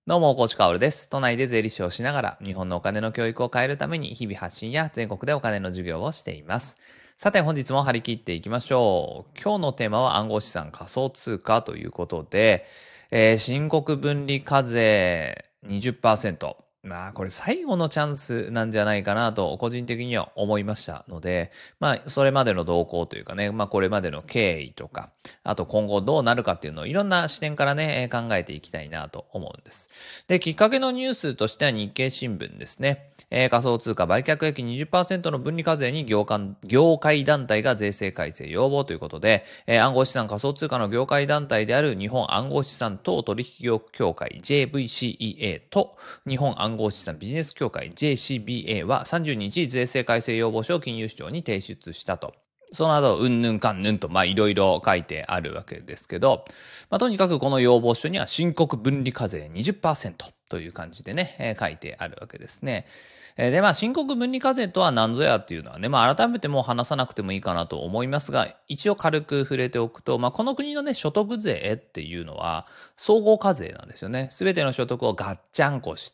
どうも、コーチカオルです。都内で税理士をしながら、日本のお金の教育を変えるために、日々発信や全国でお金の授業をしています。さて、本日も張り切っていきましょう。今日のテーマは暗号資産仮想通貨ということで、申告分離課税20%。まあ、これ最後のチャンスなんじゃないかなと、個人的には思いましたので、まあ、それまでの動向というかね、まあ、これまでの経緯とか、あと今後どうなるかっていうのをいろんな視点からね、考えていきたいなと思うんです。で、きっかけのニュースとしては日経新聞ですね。仮想通貨売却益20%の分離課税に業界団体が税制改正要望ということで、暗号資産仮想通貨の業界団体である日本暗号資産等取引業協会 JVCEA と日本暗号資産ビジネス協会 JCBA は30日税制改正要望書を金融庁に提出したと。その後、うんぬんかんぬんと、まあ、いろいろ書いてあるわけですけど、まあ、とにかくこの要望書には申告分離課税20%という感じでね、書いてあるわけですね。で、まあ、申告分離課税とは何ぞやっていうのはね、まあ、改めてもう話さなくてもいいかなと思いますが、一応軽く触れておくと、まあ、この国のね、所得税っていうのは、総合課税なんですよね。すべての所得をガッチャンコして、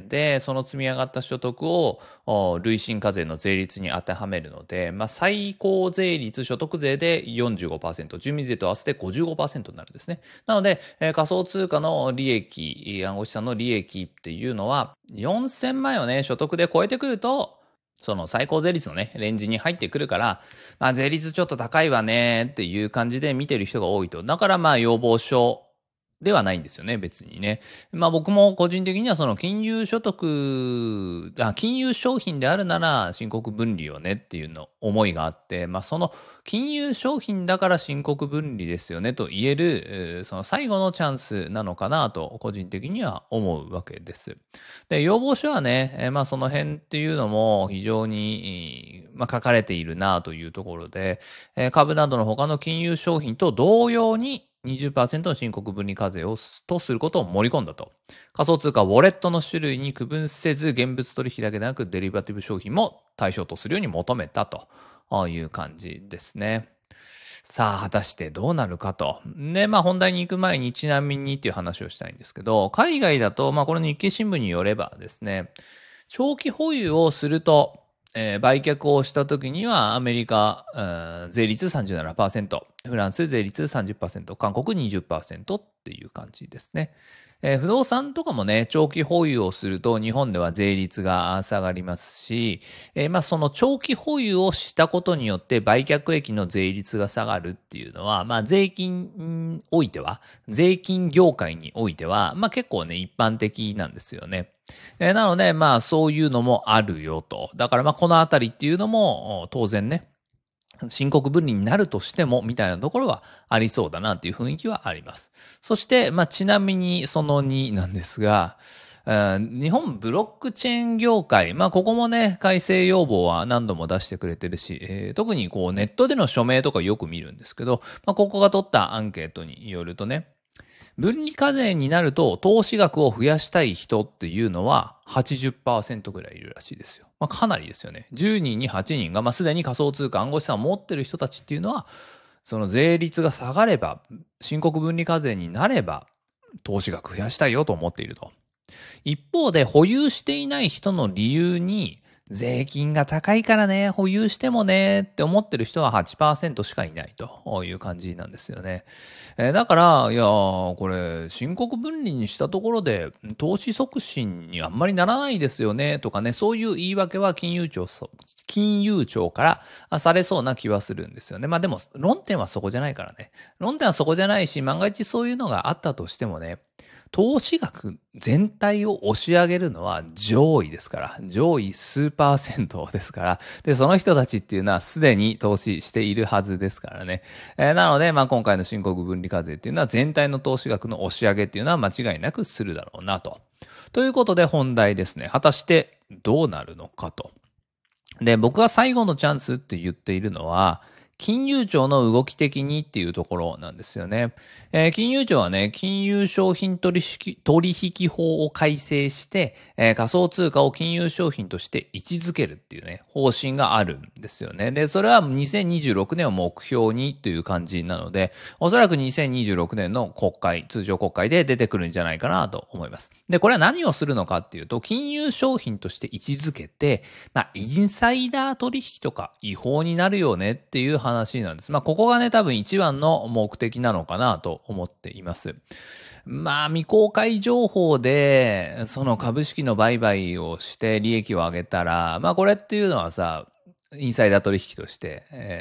で、その積み上がった所得を、累進課税の税率に当てはめるので、まあ、最高税率所得税で45%、住民税と合わせて55%になるんですね。なので、仮想通貨の利益、暗号資産の利益っていうのは、4000万円をね、所得で超えてくると、その最高税率のね、レンジに入ってくるから、まあ税率ちょっと高いわねっていう感じで見てる人が多いと。だからまあ要望書ではないんですよね、別にね。まあ僕も個人的にはその金融金融商品であるなら申告分離をねっていうの思いがあって、まあその金融商品だから申告分離ですよねと言える、その最後のチャンスなのかなと個人的には思うわけです。で、要望書はね、まあその辺っていうのも非常に、まあ書かれているなというところで、株などの他の金融商品と同様に20%の申告分離課税をとすることを盛り込んだと。仮想通貨ウォレットの種類に区分せず、現物取引だけでなくデリバティブ商品も対象とするように求めたという感じですね。さあ、果たしてどうなるかと。で、まあ本題に行く前にちなみにっていう話をしたいんですけど、海外だと、まあこれ日経新聞によればですね、長期保有をすると、売却をした時にはアメリカ、税率37%、フランス税率30%、韓国20%っていう感じですね。不動産とかもね、長期保有をすると日本では税率が下がりますし、まあその長期保有をしたことによって売却益の税率が下がるっていうのは、まあ税金においては、税金業界においては、まあ結構ね、一般的なんですよね。なので、まあそういうのもあるよと。だからまあこのあたりっていうのも当然ね、申告分離になるとしても、みたいなところはありそうだなっていう雰囲気はあります。そして、まあ、ちなみにその2なんですが、日本ブロックチェーン業界、まあ、ここもね、改正要望は何度も出してくれてるし、特にこう、ネットでの署名とかよく見るんですけど、まあ、ここが取ったアンケートによるとね、分離課税になると投資額を増やしたい人っていうのは80%ぐらいいるらしいですよ。まあ、かなりですよね。10人に8人が、まあ、すでに仮想通貨暗号資産を持ってる人たちっていうのは、その税率が下がれば、申告分離課税になれば、投資額増やしたいよと思っていると。一方で保有していない人の理由に、税金が高いからね、保有してもね、って思ってる人は8%しかいないという感じなんですよね。だから、いやー、これ、申告分離にしたところで、投資促進にあんまりならないですよね、とかね、そういう言い訳は金融庁からされそうな気はするんですよね。まあでも、論点はそこじゃないからね。論点はそこじゃないし、万が一そういうのがあったとしてもね、投資額全体を押し上げるのは上位ですから、上位数パーセントですから、で、その人たちっていうのはすでに投資しているはずですからね。なので、まあ今回の申告分離課税っていうのは全体の投資額の押し上げっていうのは間違いなくするだろうなと。ということで本題ですね。果たしてどうなるのかと。で、僕は最後のチャンスって言っているのは、 金融庁の動き的にっていうところなんですよね。金融庁はね、金融商品取引法を改正して、仮想通貨を金融商品として位置づけるっていうね、方針があるんですよね。で、それは2026年を目標にという感じなので、おそらく2026年の通常国会で出てくるんじゃないかなと思います。で、これは何をするのかっていうと、金融商品として位置づけて、インサイダー取引とか違法になるよねっていう話なんです。ここがね、多分一番の目的なのかなと思っています。未公開情報で、その株式の売買をして利益を上げたら、これっていうのはさ、インサイダー取引として、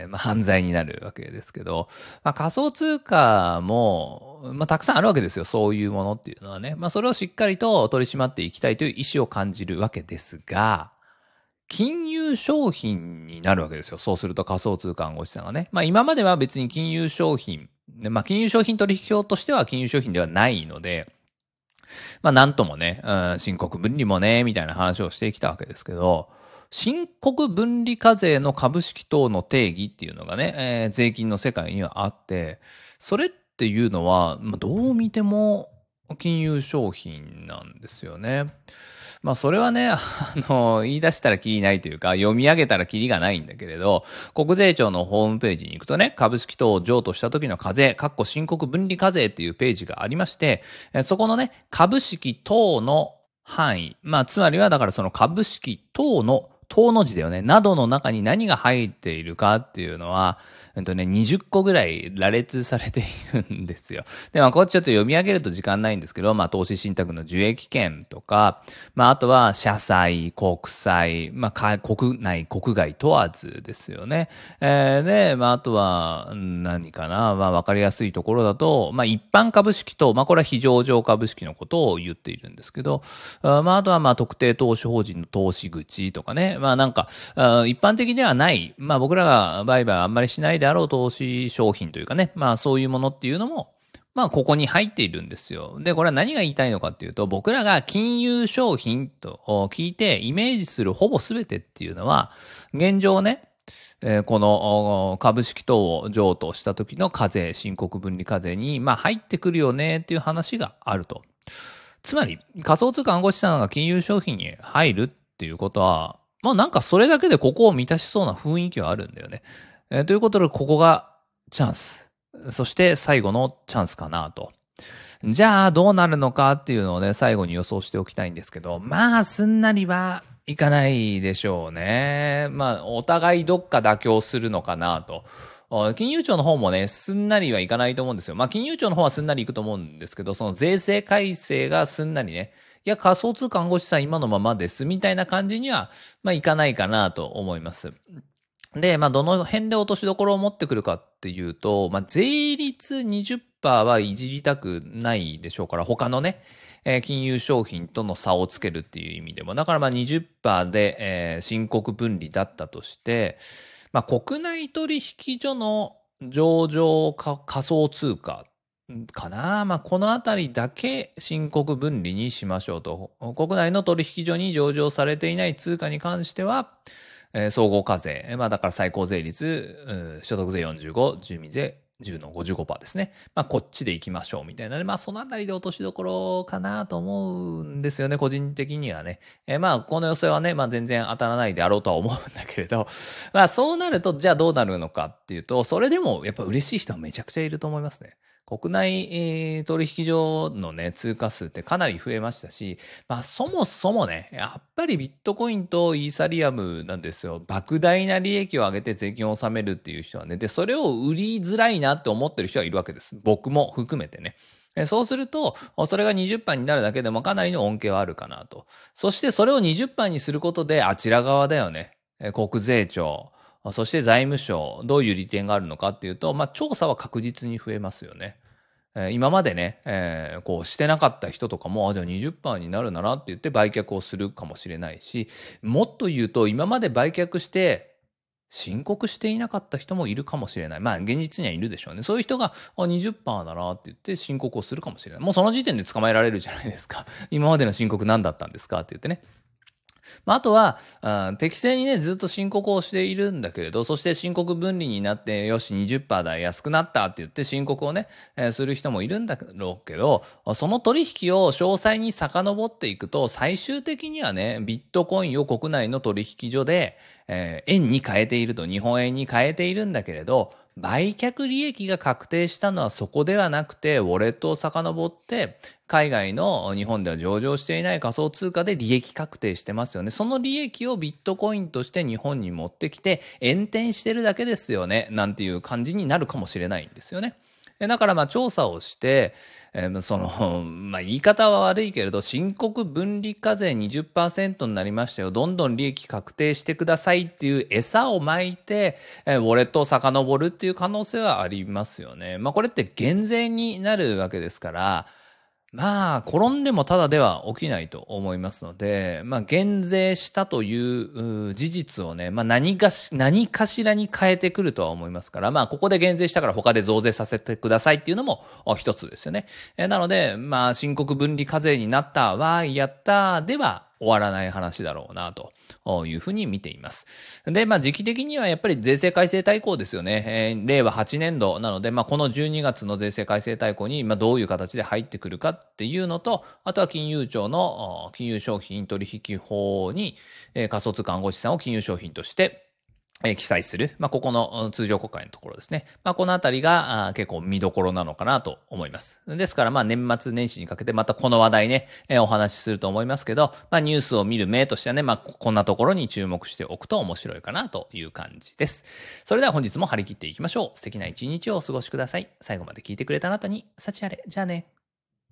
犯罪になるわけですけど、仮想通貨も、たくさんあるわけですよ。そういうものっていうのはね。それをしっかりと取り締まっていきたいという意思を感じるわけですが、金融商品になるわけですよ。そうすると仮想通貨暗号資産がね。今までは別に金融商品、金融商品取引法としては金融商品ではないので、なんともね、申告分離もね、みたいな話をしてきたわけですけど、申告分離課税の株式等の定義っていうのがね、税金の世界にはあって、それっていうのは、どう見ても金融商品なんですよね。それはね、言い出したらキリないというか、読み上げたらキリがないんだけれど、国税庁のホームページに行くとね、株式等を譲渡した時の課税、申告分離課税っていうページがありまして、そこのね、株式等の範囲、つまりはだからその株式等のの字だよね。などの中に何が入っているかっていうのは、20個ぐらい羅列されているんですよ。で、こっちちょっと読み上げると時間ないんですけど、投資信託の受益権とか、あとは社債、国債、国内、国外問わずですよね。で、あとは、何かな、わかりやすいところだと、一般株式と、これは非上場株式のことを言っているんですけど、あとは、特定投資法人の投資口とかね、一般的ではない、僕らが売買あんまりしないであろう投資商品というかね、そういうものっていうのも、ここに入っているんですよ。で、これは何が言いたいのかっていうと、僕らが金融商品と聞いてイメージするほぼ全てっていうのは、現状ね、この株式等を譲渡した時の課税、申告分離課税に、入ってくるよねっていう話があると。つまり、仮想通貨暗号資産が金融商品に入るっていうことは、それだけでここを満たしそうな雰囲気はあるんだよね。ということで、ここがチャンス。そして最後のチャンスかなと。じゃあどうなるのかっていうのをね、最後に予想しておきたいんですけど、すんなりはいかないでしょうね。お互いどっか妥協するのかなと。金融庁の方もね、すんなりはいかないと思うんですよ。金融庁の方はすんなりいくと思うんですけど、その税制改正がすんなりね、いや、仮想通貨暗号資産今のままです、みたいな感じには、いかないかなと思います。で、どの辺で落としどころを持ってくるかっていうと、税率20%はいじりたくないでしょうから、他のね、金融商品との差をつけるっていう意味でも、だから20%で、申告分離だったとして、国内取引所の上場仮想通貨かな。このあたりだけ申告分離にしましょうと。国内の取引所に上場されていない通貨に関しては、総合課税。だから最高税率、所得税45、住民税10の 55% ですね。こっちで行きましょうみたいなね。そのあたりで落としどころかなと思うんですよね、個人的にはね。この予想はね、全然当たらないであろうとは思うんだけれど、そうなると、じゃあどうなるのかっていうと、それでもやっぱ嬉しい人はめちゃくちゃいると思いますね。国内、取引所のね、通貨数ってかなり増えましたし、そもそもね、やっぱりビットコインとイーサリアムなんですよ。莫大な利益を上げて税金を納めるっていう人はね、で、それを売りづらいなって思ってる人はいるわけです。僕も含めてね。そうすると、それが20%になるだけでもかなりの恩恵はあるかなと。そしてそれを20%にすることで、あちら側だよね。国税庁、そして財務省、どういう利点があるのかっていうと、調査は確実に増えますよね。今までね、こうしてなかった人とかも、じゃあ 20% になるならって言って売却をするかもしれないし、もっと言うと今まで売却して申告していなかった人もいるかもしれない。現実にはいるでしょうね。そういう人が 20% だなって言って申告をするかもしれない。もうその時点で捕まえられるじゃないですか。今までの申告何だったんですかって言ってね。 あとは、適正にね、ずっと申告をしているんだけれど、そして申告分離になって、よし、20%だ、安くなったって言って申告をね、する人もいるんだろうけど、その取引を詳細に遡っていくと、最終的にはね、ビットコインを国内の取引所で、円に変えていると、日本円に変えているんだけれど、売却利益が確定したのはそこではなくて、ウォレットを遡って、海外の日本では上場していない仮想通貨で利益確定してますよね。その利益をビットコインとして日本に持ってきて、延転してるだけですよね。なんていう感じになるかもしれないんですよね。だから調査をして、言い方は悪いけれど、申告分離課税 20% になりましたよ。どんどん利益確定してくださいっていう餌をまいて、ウォレットを遡るっていう可能性はありますよね。これって減税になるわけですから、転んでもただでは起きないと思いますので、減税したという事実をね、何かしらに変えてくるとは思いますから、ここで減税したから他で増税させてくださいっていうのも一つですよね。なので、申告分離課税になった、わーい、やったでは終わらない話だろうな、というふうに見ています。で、時期的にはやっぱり税制改正大綱ですよね。令和8年度なので、この12月の税制改正大綱に、どういう形で入ってくるかっていうのと、あとは金融庁の金融商品取引法に、仮想通貨暗号資産を金融商品として、記載する。ここの通常国会のところですね。このあたりが結構見どころなのかなと思います。ですから年末年始にかけてまたこの話題ね、お話しすると思いますけど、ニュースを見る目としてはね、こんなところに注目しておくと面白いかなという感じです。それでは本日も張り切っていきましょう。素敵な一日をお過ごしください。最後まで聞いてくれたあなたに、幸あれ。じゃあね。